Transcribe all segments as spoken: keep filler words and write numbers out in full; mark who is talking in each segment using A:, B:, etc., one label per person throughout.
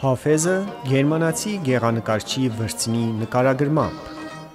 A: Հաֆեզը գերմանացի գեղանկարչի վրձնի նկարագրմամբ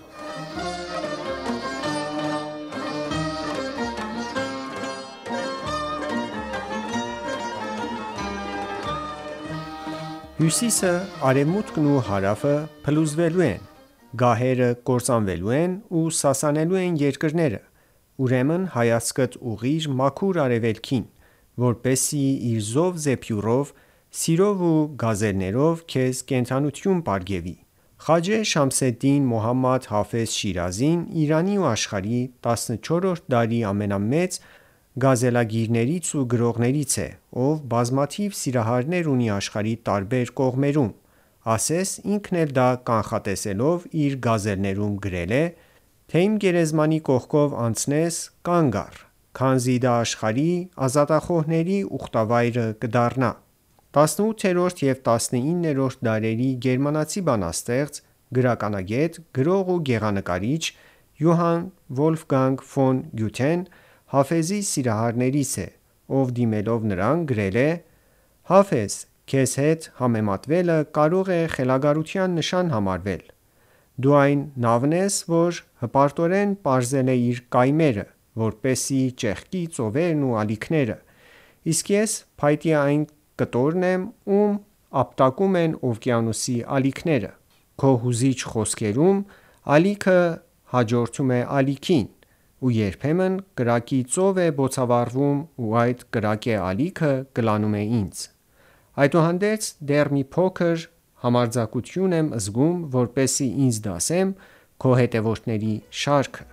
A: Հյուսիսը, արևմուտքն ու հարավը փլուզվելու են, գահերը կործանվելու են ու սասանելու են երկրները, ուրեմն հայացքդ ուղղիր մաքուր արևելքին, որպեսզի իր զով զեփյուռով, սիրով ու գազելներով քեզ կենդանություն պարգևի: Խաջե Շամսեդդին Մոհամմադ Հաֆեզ Շիրազին Իրանի ու աշխարհի տասնչորրորդ դարի ամենամեծ գազելագիրներից ու գրողներից է, ով բազմաթիվ սիրահարներ ունի աշխարհի տարբեր կողմերում: Ասես ինքն էլ դա կանխատեսելով իր գազելներում գրել է, թե իմ գերեզմանի կողքով անցնես, կանգ առ, քանզի դա աշխարհի ազատախոհների ուխտավայրը կդառնա: տասնութերորդ և տասնիններորդ դարերի գերմանացի բանաստեղծ, գրականագետ, գրող ու գեղանկարիչ Յոհան Վոլֆգանգ ֆոն Գյութեն Հաֆեզի սիրահարներից է, ով դիմելով նրան գրել է. «Հաֆեզ, քեզ հետ համեմատվելը կարող է խելագարության նշան համարվել: Դու այն նավն ես, որ հպարտորեն պարզել է իր կայմերը, որպեսզի ճեղքի ծովերն ու ալիքները, իսկ ես փայտե այն կտորն եմ, ում ապտակում են օվկիանոսի ալիքները: Քո հուզիչ խոսքերում ալիքը հաջորդում է ալիքին, ու երբեմն կրակի ծով է բոցավառվում ու այդ կրակե ալիքը կլանում է ինձ: Այդուհանդերձ դեռ մի փոքր համարձակություն եմ զգում, որպեսզի ինձ դասեմ քո հետևորդների շարքը»: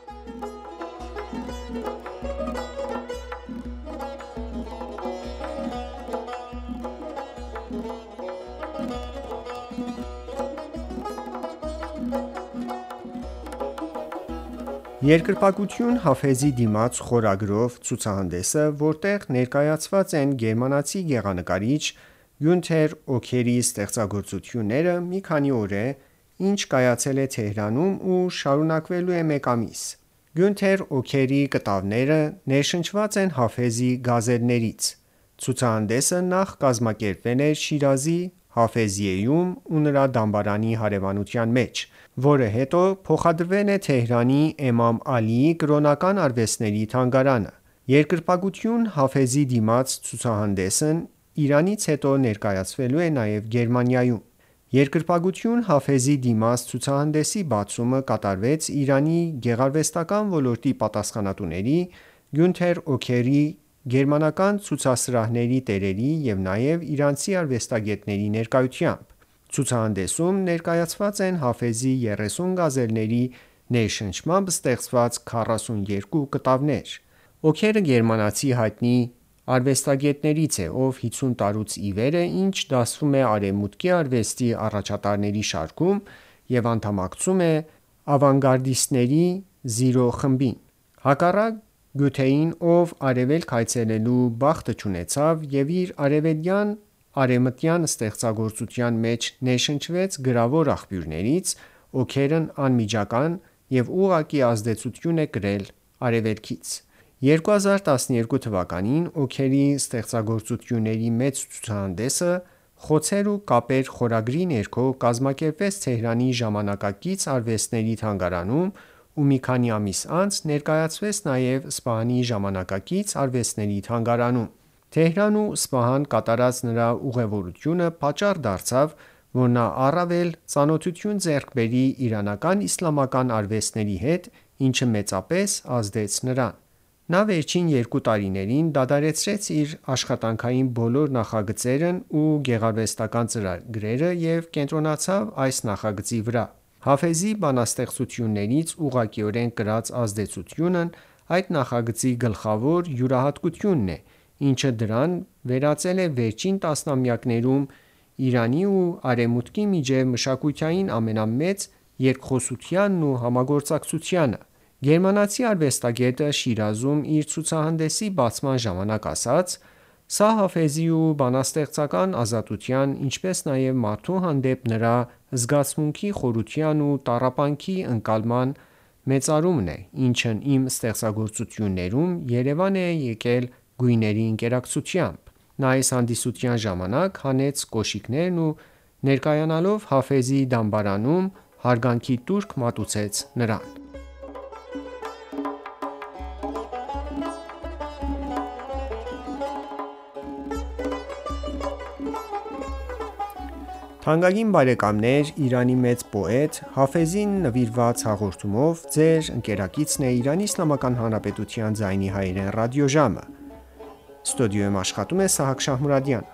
A: «Երկրպագություն Հաֆեզի դիմաց» խորագրով ցուցահանդեսը, որտեղ ներկայացված են գերմանացի գեղանկարիչ Գյունթեր Օքերի ստեղծագործությունները, մի քանի օր է, ինչ կայացել է Թեհրանում ու շարունակվելու է մեկ ամիս: Գյունթեր Օքերի կտավները ներշնչված են Հաֆեզի գազելներից: Ցուցահանդեսը նախ կազմակերպվել էր Շիրազի Հաֆեզիեում ու նրա դամբարանի հարևանության մեջ, որը հետո փոխադրվել է Թեհրանի Էմամ Ալիի կրոնական արվեստների թանգարանը: «Երկրպագություն Հաֆեզի դիմաց» ցուցահանդեսն Իրանից հետո ներկայացվելու է նաև Գերմանիայում: «Երկրպագություն Հաֆեզի դիմաց» ցուցահանդեսի բացումը կատարվեց Իրանի գեղարվեստական ոլորտի պատասխանատուների, Գյունթեր Օքերի, գերմանական ցուցասրահների տերերի և նաև իրանցի արվեստագետների ներկայությամբ: Ցուցահանդեսում ներկայացված են Հաֆեզի երեսուն գազելների ներշնչմամբ ստեղծված քառասունյոթ կտավներ: Օքերը գերմանացի հայտնի արվեստագետներից է, ով հիսուն տարուց ի վեր է ինչ դասվում է արևմուտքի արվեստի առաջատարների շարքում և անդամակցում է ավանգարդիստների «Զիրո» խմբին: Հակառակ Գյութեին, ով արևելք այցելելու բախտը չունեցավ և իր արևելյան-արևմտյան ստեղծագործության մեջ ներշնչվեց գրավոր աղբյուրներից, Օքերն անմիջական և ուղղակի ազդեցություն է կրել արևելքից: երկու հազար տասներկու թվականին Օքերի ստեղծագործությունների մեծ ցուցահանդեսը «Խոցեր ու կապեր» խորագրի ներքո կազմակերպվեց Թեհրանի ժամանակակից արվեստների թանգարանում ու մի քանի ամիս անց ներկայացվեց նաև Սպահանի ժամանակակից արվեստների թանգարանում: Թեհրան ու Սպահան կատարած նրա ուղևորությունը պատճառ դարձավ, որ նա առավել ծանոթություն ձեռք բերի իրանական իսլամական արվեստների հետ, ինչը մեծապես ազդեց նրան: Նա վերջին երկու տարիներին դադարեցրեց իր աշխատանքային բոլոր նախագծերն ու գեղարվեստական ծրագրերը և կենտրոնացավ այս նախագծի վրա: Հաֆեզի բանաստեղծություններից ուղղակիորեն կրած ազդեցությունն այդ նախագծի գլխավոր յուրահատկությունն է, ինչը դրան վերածել է վերջին տասնամյակներում Իրանի ու արևմուտքի միջև մշակութային ամենամեծ երկխոսությանն ու համագործակցությանը: Գերմանացի արվեստագետը Շիրազում իր ցուցահանդեսի բացման ժամանակ ասաց. «Սա Հաֆեզի ու բանաստեղծական ազատության, ինչպես նաև մարդու հանդեպ նրա զգացմունքի խորության ու տառապանքի ընկալման մեծարումն է, ինչն իմ ստեղծագործություններում երևան է եկել գույների ընկերակցությամբ»: Նա այս հանդիսության ժամանակ հանեց կոշիկներն ու ներկայանալով Հաֆեզի դամբարանում հարգանքի տուրք մատուցեց նրան: Թանկագին բարեկամներ, Իրանի մեծ պոետ Հաֆեզին նվիրված հաղորդումով ձեր ընկերակիցն է «Իրանի Իսլամական Հանրապետության ձայնի հայրեն» ռադիոժամը: Ստուդիոյում աշխատում է Սահակ Շահմուրադյանը: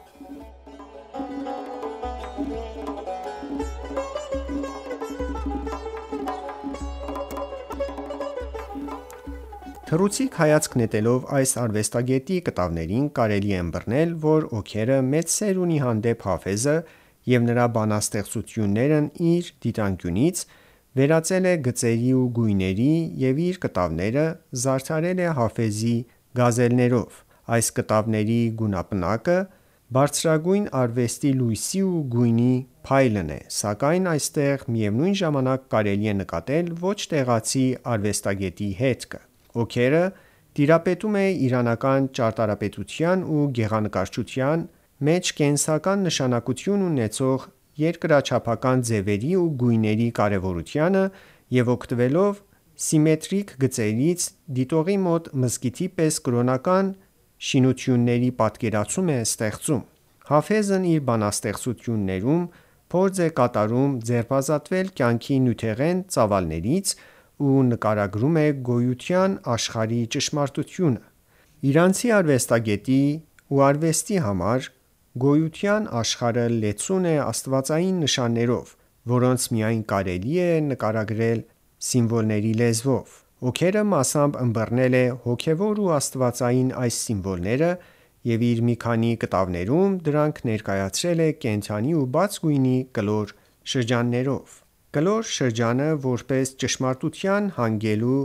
A: Թռուցիկ հայացք նետելով այս արվեստագետի կտավներին կարելի է ըմբռնել, որ օգերը մեծ սեր ունի հանդեպ Հաֆեզը և նրա բանաստեղծություններն իր դիտանկյունից վերածել է գծերի ու գույների և իր կտավները զարդարել է Հաֆեզի գազելներով: Այս կտավների գունապնակը բարձրագույն արվեստի լույսի ու գույնի փայլն է, սակայն այստեղ միևնույն ժամանակ կարելի է նկատել ոչ տեղացի արվեստագետի հետքը: Օգերը տիրապետում է իրանական ճարտարապետության ու գեղանկարչության մեջ կենսական նշանակություն ունեցող երկրաչափական ձևերի ու գույների կարևորությանը և օգտվելով սիմետրիկ գծերից դիտողի մոտ մզկիթի պես կրոնական շինությունների պատկերացում է ստեղծում: Հաֆեզն իր բանաստեղծություններում փորձ է կատարում ձերբազատվել կյանքի նյութեղեն ծավալներից ու նկարագրում է գոյության աշխարհի ճշմարտությունը: Իրանցի արվեստագետի ու արվեստի համար գոյության աշխարհը լեցուն է աստվածային նշաններով, որոնց միայն կարելի է նկարագրել սիմվոլների լեզվով: Օգերը մասամբ ըմբռնել է հոգևոր ու աստվածային այս սիմվոլները և իր մի քանի կտավներում դրանք ներկայացրել է կենդանի ու բաց գույնի կլոր շրջաններով: Կլոր շրջանը որպես ճշմարտության հանգելու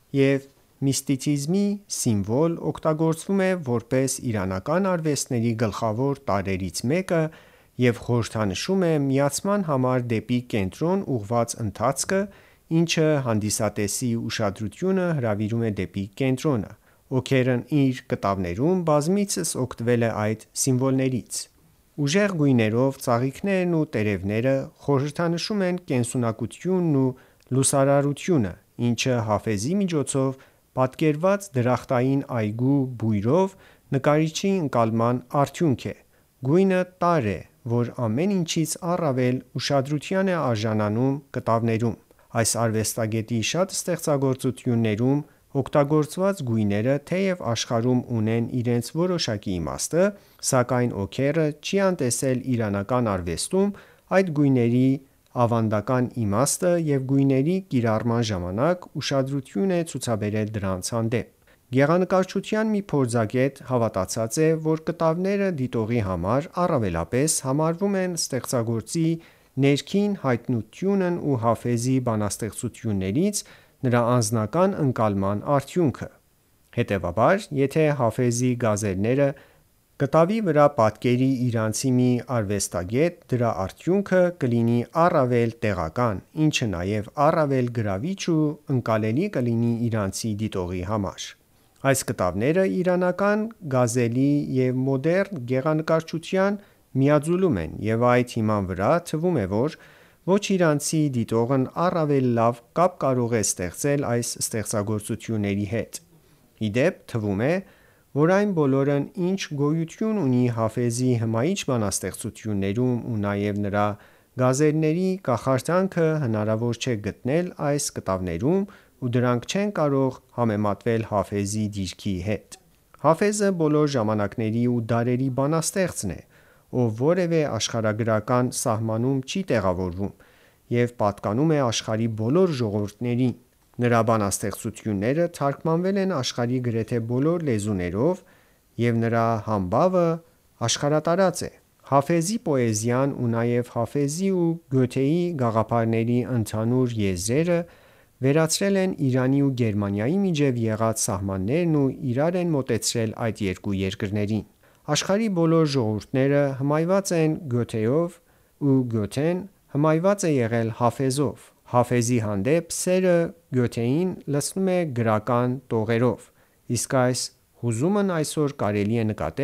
A: և միստիցիզմի սիմվոլ օգտագործվում է որպես իրանական արվեստների գլխավոր տարրերից մեկը և խորհրդանշում է միացման համար դեպի կենտրոն ուղղված ընթացքը, ինչը հանդիսատեսի ուշադրությունը հրավիրում է դեպի կենտրոնը: Օգերն իր կտավներում բազմիցս օգտվել է այդ սիմվոլներից: Ուժեղ գույներով ծաղիկներն ու տերևները խորհրդանշում են կենսունակությունն ու լուսարարությունը, ինչը Հաֆեզի միջոցով պատկերված դրախտային այգու բույրով նկարիչի ընկալման արդյունք է: Գույնը տարր է, որ ամեն ինչից առավել ուշադրության է արժանանում կտավներում: Այս արվեստագետի շատ ստեղծագործություններում օգտագործված գույները թեև աշխարհում ունեն իրենց որոշակի իմաստը, սակայն օգերը չի անտեսել իրանական արվեստում այդ գույների ավանդական իմաստը և գույների կիրառման ժամանակ ուշադրություն է ցուցաբերել դրանց հանդեպ: Գեղանկարչության մի փորձագետ հավատացած է, որ կտավները դիտողի համար առավելապես համարվում են ստեղծագործի ներքին հայտնությունն ու Հաֆեզի բանաստեղծություններից նրա անձնական ընկալման արդյունքը: Հետևաբար, եթե Հաֆեզի գազելները կտավի վրա պատկերի իրանցի մի արվեստագետ, դրա արդյունքը կլինի առավել տեղական, ինչը նաև առավել գրավիչ ու ընկալելի կլինի իրանցի դիտողի համար: Այս կտավները իրանական գազելի և մոդեռն գեղանկարչության միաձուլում են և այդ հիման վրա թվում է, որ ոչ իրանցի դիտողն առավել լավ կապ կարող է ստեղծել այս ստեղծագործությունների հետ: Ի դեպ, թվում է, որ այն բոլորն ինչ գոյություն ունի Հաֆեզի հմայիչ բանաստեղծություններում ու նաև նրա գազելների կախարդանքը հնարավոր չէ գտնել այս կտավներում ու դրանք չեն կարող համեմատվել Հաֆեզի դիրքի հետ: Հաֆեզը բոլոր ժամանակների ու դարերի բանաստեղծն է, ով որևէ աշխարհագրական սահմանում չի տեղավորվում և պատկանում է աշխարհի բոլոր ժողովուրդներին: Նրա բանաստեղծությունները թարգմանվել են աշխարհի գրեթե բոլոր լեզուներով և նրա համբավը աշխարհատարած է: Հաֆեզի պոեզիան ու նաև Հաֆեզի ու Գյոթեի գաղափարների ընդհանուր եզրերը վերացրել են Իրանի ու Գերմանիայի միջև եղած սահմաններն ու իրար են մոտեցրել այդ երկու երկրներին: Աշխարհի բոլոր ժողովուրդները հմայված են Գյոթեյով ու Գյոթեն հմայված է եղել Հաֆեզով: Հաֆեզի հանդեպ սերը Գյոթեին լցնում է գրական տողերով, իսկ այս հուզումն այսօր կարելի է նկատել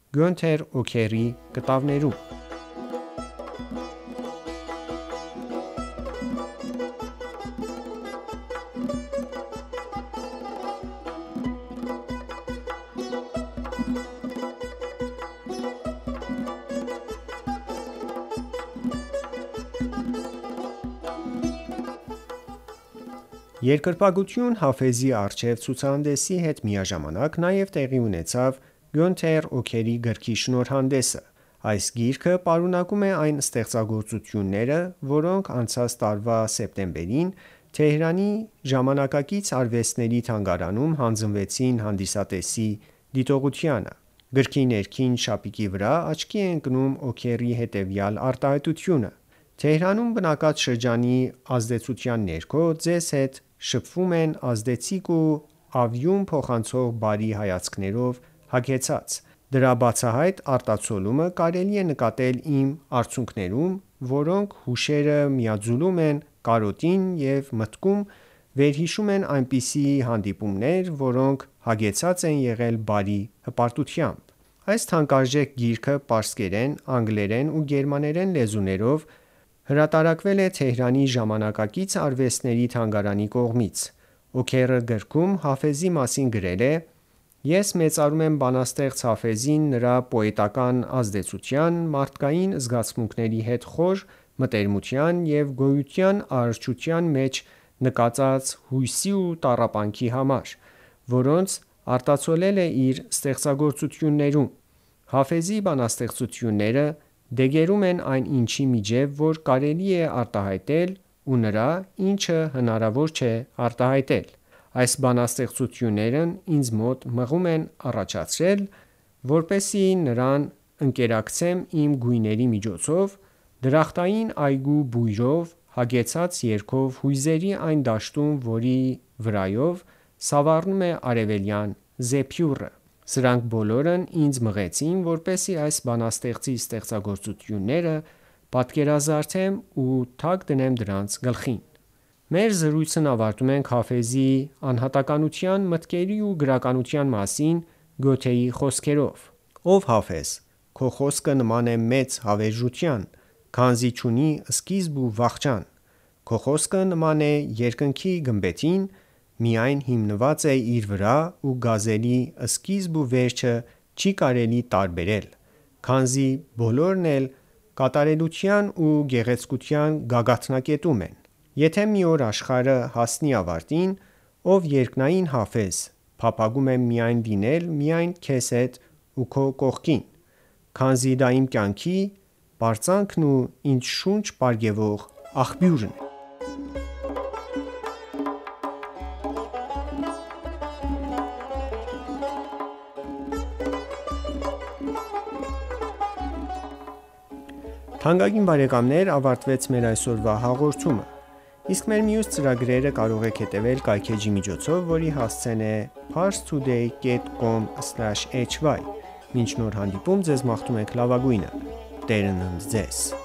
A: Գյունթեր Օքերի կտավներում։ Երկրպագություն Հաֆեզի առջև ցուցահանդեսի հետ միաժամանակ նաև տեղի ունեցավ Գյունթեր Օքերի գրքի շնորհանդեսը։ Այս գիրքը պարունակում է այն ստեղծագործությունները, որոնք անցած տարվա սեպտեմբերին Թեհրանի ժամանակակից արվեստների թանգարանում հանձնվեցին հանդիսատեսի դիտողությանը։ Գրքի ներքին շապիկի վրա աչքի է ընկնում Օքերի հետևյալ արտահայտությունը. «Թեհրանում բնակած շրջանի ազդեցության ներքո ձեզ հետ շփվում են ազդեցիկ ու ավյուն փոխանցող բարի հայացքներով հագեցած։ Դրա բացահայտ արտացոլումը կարելի է նկատել իմ արցունքներում, որոնք հուշերը միաձուլում են կարոտին և մտքում վերհիշում են այնպիսի հանդիպումներ, որոնք հագեցած են եղել բարի հպարտությամբ»։ Այս թանկարժեք գիրքը պարսկերեն, անգլերեն ու գերմաներեն լեզուներով հրատարակվել է Թեհրանի ժամանակակից արվեստների թանգարանի կողմից։ Օքերը գրքում Հաֆեզի մասին գրել է. «Ես մեծարում եմ բանաստեղծ Հաֆեզին նրա պոետական ազդեցության, մարդկային զգացմունքների հետ խոր մտերմության և գոյության արարչության մեջ նկածած հույսի ու տառապանքի համար, որոնց արտացոլել է իր ստեղծագործություններում։ Հաֆեզի բանաստեղծությունները դեգերում են այն ինչի միջև, որ կարելի է արտահայտել ու նրա, ինչը հնարավոր չէ արտահայտել։ Այս բանաստեղծություններն ինձ մոտ մղում են առաջացրել, որպեսզի նրան ընկերակցեմ իմ գույների միջոցով, դրախտային այգու բույրով հագեցած երգով հույզերի այն դաշտում, որի վրայով սավառնում է արևելյան զեփյուռը։ Սրանք բոլորն ինձ մղեցին, որպեսզի այս բանաստեղծի ստեղծագործությունները պատկերազարդեմ ու թագ դնեմ դրանց գլխին»։ Մեր զրույցն ավարտում ենք Հաֆեզի անհատականության, մտքերի ու գրականության մասին Գյոթեի խոսքերով. «Ով Հաֆեզ, քո խոսքը նման է մեծ հավերժության, քանզի չունի սկիզբ ու վախճան: Քո խոսքը նման է երկնքի գմբեթին, միայն հիմնված է իր վրա ու գազելի սկիզբ ու վերջը չի կարելի տարբերել, քանզի բոլորն էլ կատարելության ու գեղեցկության գագաթնակետում են: Եթե մի օր աշխարհը հասնի ավարտին, ով երկնային Հաֆեզ, փափագում եմ միայն լինել միայն քեզ հետ ու քո կողքին, քանզի դա իմ կյանքի պարծանքն ու ինձ շունչ պարգևող աղբյուրն է»։ Թանկագին բարեկամներ, ավարտվեց մեր այսօրվա հաղորդումը։ Իսկ մեր մյուս ծրագրերը կարող եք հետևել կայքէջի միջոցով, որի հասցեն է parstoday dot com slash hy: Մինչ նոր հանդիպում, ձեզ մաղթում ենք լավագույնը: Տերն ընդ ձեզ: